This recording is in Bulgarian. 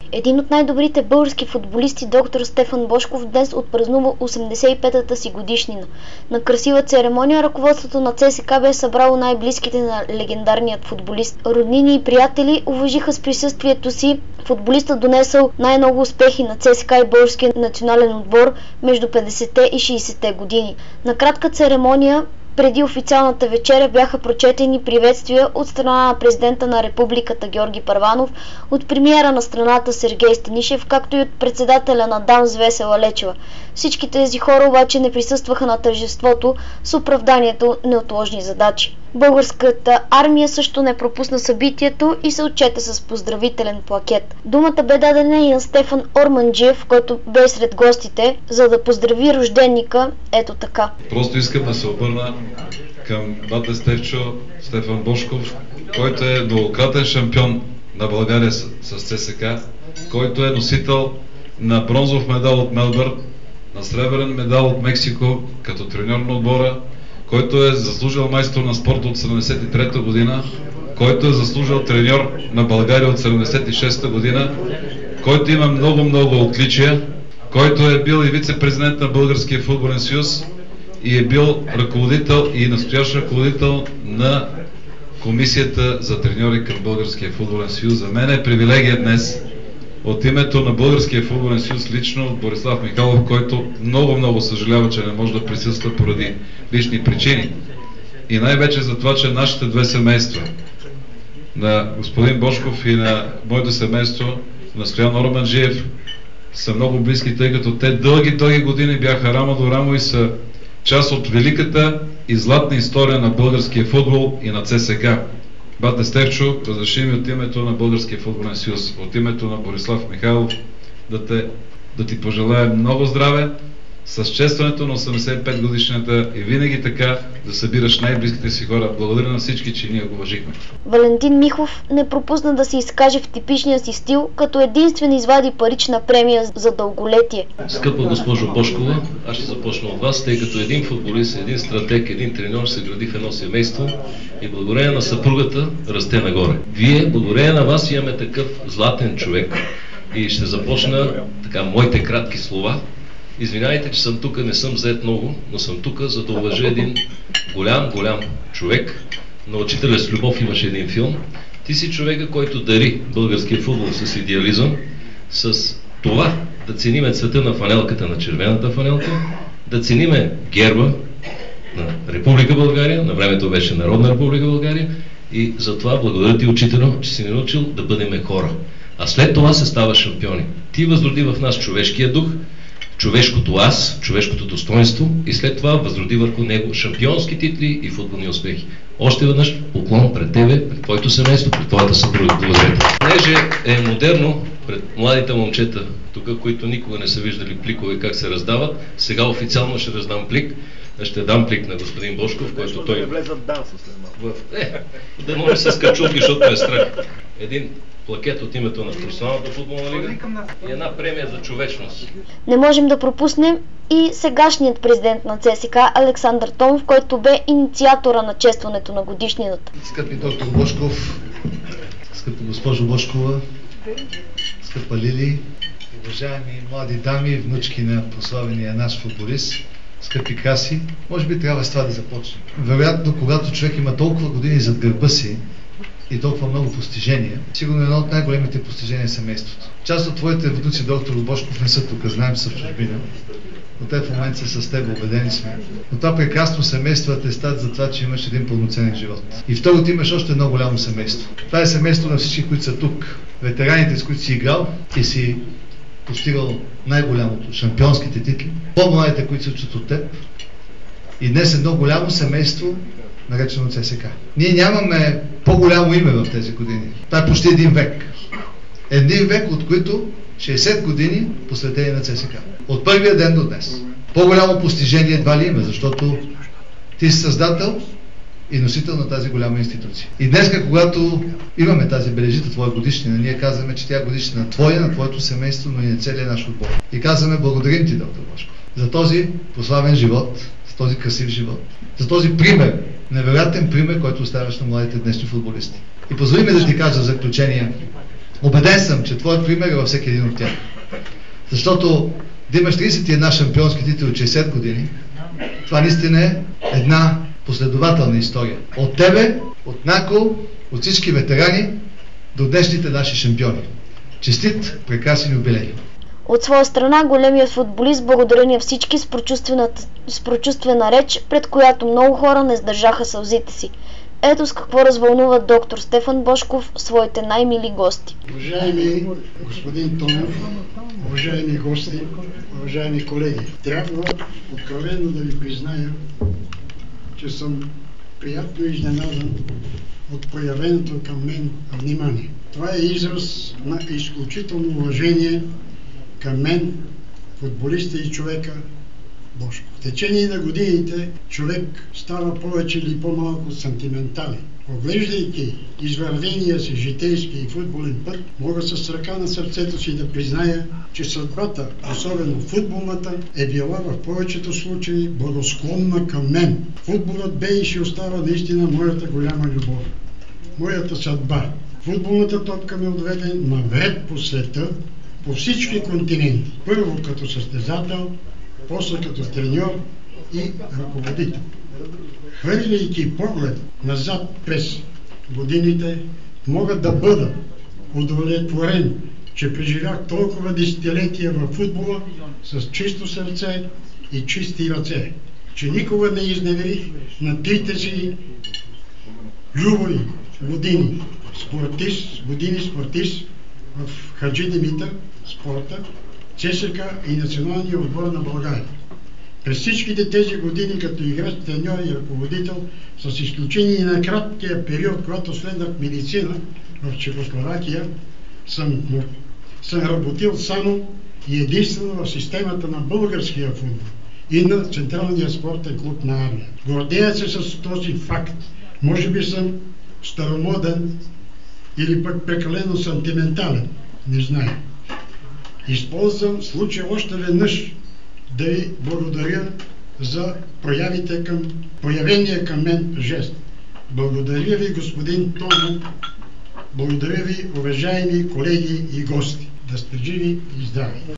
Един от най-добрите български футболисти, доктор Стефан Божков, днес отпразнува 85-та си годишнина. На красива церемония ръководството на ЦСКА бе събрало най-близките на легендарният футболист. Роднини и приятели уважиха с присъствието си футболистът, донесъл най-много успехи на ЦСКА и българския национален отбор между 50-те и 60-те години. На кратка церемония преди официалната вечеря бяха прочетени приветствия от страна на президента на републиката Георги Първанов, от премиера на страната Сергей Станишев, както и от председателя на ДАНС Весела Лечева. Всички тези хора обаче не присъстваха на тържеството с оправданието неотложни задачи. Българската армия също не пропусна събитието и се отчете с поздравителен плакет. Думата бе дадена и на Стефан Орманджиев, който бе сред гостите, за да поздрави рожденика ето така. Просто искам да се обърна към бата Стефчо, Стефан Божков, който е многократен шампион на България с ЦСКА, който е носител на бронзов медал от Мелбърн, на сребърен медал от Мексико като треньор на отбора, който е заслужил майстор на спорта от 73-та година, който е заслужил треньор на България от 76-та година, който има много отличия, който е бил и вице-президент на Българския футболен съюз и е бил ръководител и настоящ ръководител на комисията за треньори към Българския футболен съюз. За мен е привилегия днес от името на Българския футболен съюз, лично от Борислав Михайлов, който много съжалява, че не може да присъства поради лични причини. И най-вече за това, че нашите две семейства, на господин Божков и на моето семейство, на Стоян Орманджиев, са много близки, тъй като те дълги години бяха рамо до рамо и са част от великата и златна история на българския футбол и на ЦСКА. Бате Стефчо, разреши ми от името на Българския футболен съюз, от името на Борислав Михайлов, да ти пожелая много здраве с честването на 85 годишната и винаги така да събираш най-близките си хора. Благодаря на всички, че ние го уважихме. Валентин Михов не пропусна да се изкаже в типичния си стил, като единствен извади парична премия за дълголетие. Скъпа госпожо Божкова, аз ще започна от вас, тъй като един футболист, един стратег, един треньор се гради в едно семейство и благодарение на съпругата расте нагоре. Вие, благодарение на вас, имаме такъв златен човек и ще започна така моите кратки слова. Извинявайте, че съм тук, не съм зает много, но съм тук, за да уважа един голям човек. На Учителя с любов имаше един филм. Ти си човека, който дари българския футбол с идеализъм, с това да цениме цвета на фанелката, на червената фанелка, да цениме герба на Република България, на времето беше Народна Република България, и затова благодаря ти, Учителю, че си ни научил да бъдем хора. А след това се става шампиони. Ти възроди в нас човешкия дух, човешкото аз, човешкото достоинство и след това възроди върху него шампионски титли и футболни успехи. Още веднъж поклон пред тебе, пред твоето семейство, пред твоята съпруга. Благодаря. Понеже е модерно пред младите момчета, тук, които никога не са виждали пликове как се раздават, сега официално ще раздам плик. Ще дам плик на господин Божков, който той... Да може с качулки, защото е страх. Един плакет от името на Професионалната футболна лига и една премия за човечност. Не можем да пропуснем и сегашният президент на ЦСКА Александър Томов, който бе инициатора на честването на годишнината. Скъпи доктор Божков, скъпа госпожо Божкова, скъпа Лили, уважаеми млади дами и внучки на прославения наш футболист, скъпи Каси, може би трябва с това да започнем. Вероятно, когато човек има толкова години зад гърба си и толкова много постижения, сигурно едно от най-големите постижения е семейството. Част от твоите внуци, доктор Божков, не са тук, знаем, са в чужбина, но те в момента са с теб, убедени сме. Но това прекрасно семейство атестат за това, че имаш един пълноценен живот. И второ, ти имаш още едно голямо семейство. Това е семейство на всички, които са тук. Ветераните, с които си играл и си постигал най-голямото, шампионските титли, по-младите, които се учат от теб, и днес едно голямо семейство, наречено ЦСКА. Ние нямаме по-голямо име в тези години. Това е почти един век. Един век, от които 60 години посветени на ЦСКА. От първия ден до днес. По-голямо постижение едва ли има, защото ти си създател и носител на тази голяма институция. И днес, когато имаме тази бележита твоя годишнина, ние казваме, че тя е годишнина твоя, на твоето семейство, но и на целия наш отбор. И казваме, благодарим ти, доктор Божков, за този прославен живот, за този красив живот, за този пример, невероятен пример, който оставяш на младите днешни футболисти. И позволи ми да ти кажа в заключение, Убеден съм, че твой пример е във всеки един от тях. Защото да имаш 31 шампионски титли от 60 години, това наистина е една последователна история. От тебе, от Нако, от всички ветерани до днешните наши шампиони. Честит, прекрасен юбилей! От своя страна, големият футболист благодари на всички с прочувствена реч, пред която много хора не сдържаха сълзите си. Ето с какво развълнува доктор Стефан Божков своите най-мили гости. Уважаеми господин Тонев, уважаеми гости, уважаеми колеги, трябва откровено да ви призная, че съм приятно изненадан от проявеното към мен внимание. Това е израз на изключително уважение към мен, футболиста и човека Божков. В течение на годините човек става повече или по-малко сантиментален. Оглеждайки извървения си житейски и футболен път, мога с ръка на сърцето си да призная, че съдбата, особено футболната, е била в повечето случаи благосклонна към мен. Футболът бе и ще остава наистина моята голяма любов. Моята съдба. Футболната топка ме отведе навред по света, по всички континенти. Първо като състезател, после като треньор и ръководител. Хвърляйки поглед назад през годините, мога да бъда удовлетворен, че преживях толкова десетилетия във футбола с чисто сърце и чисти ръце, че никога не изневерих на трите си любови години спортист в Хаджи Димитър, спорта, ЦСКА и националния отбор на България. През всичките тези години като играч, треньор и ръководител, с изключение на краткия период, когато следнах медицина в Чехословакия, съм работил само и единствено в системата на българския футбол и на Централния спортен клуб на армия. Гордея се с този факт. Може би съм старомоден или пък прекалено сантиментален, не знае. Използвам случай още веднъж да ви благодаря за проявения към мен жест. Благодаря ви, господин Томо. Благодаря ви, уважаеми колеги и гости. Да сте живи и здрави!